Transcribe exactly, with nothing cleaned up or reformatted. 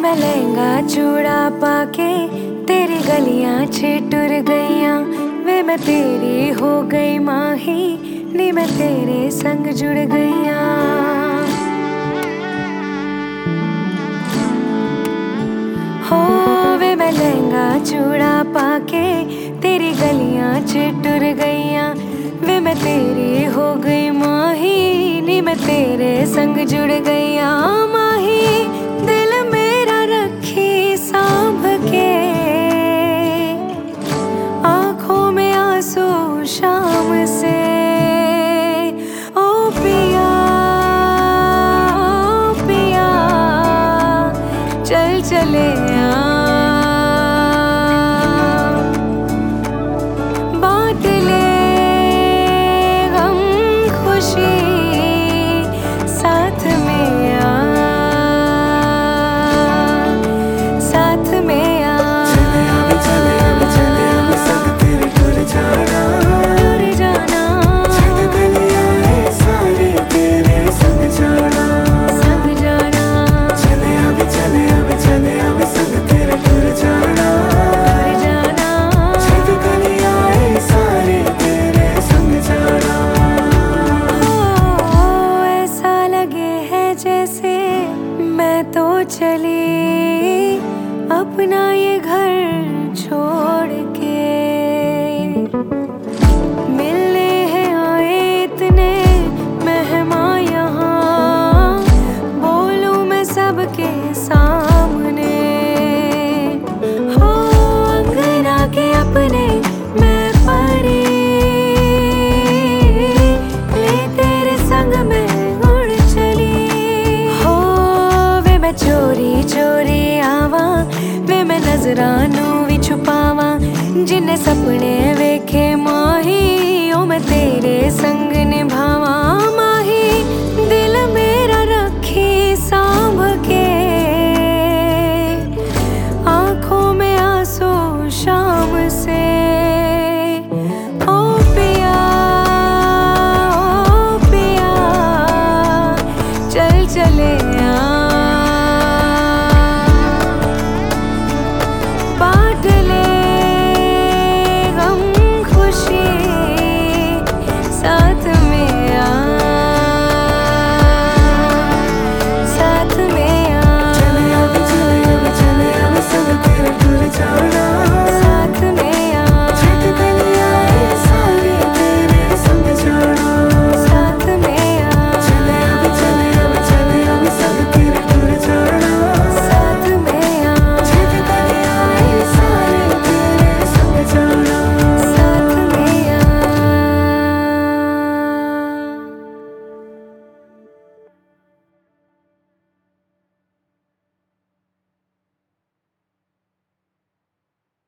मैं लहंगा चूड़ा पाके तेरी गलियां छिटुर गईयां वे मैं तेरी हो गई माही नी मैं तेरे संग जुड़ गईयां। हो वे मैं लहंगा चूड़ा पाके तेरी गलियां छिटुर गईयां वे मैं तेरी हो गई माही नी मैं तेरे संग जुड़ गईयां। माही दिल मेरा रखी सांभ के आंखों में आंसू शाम से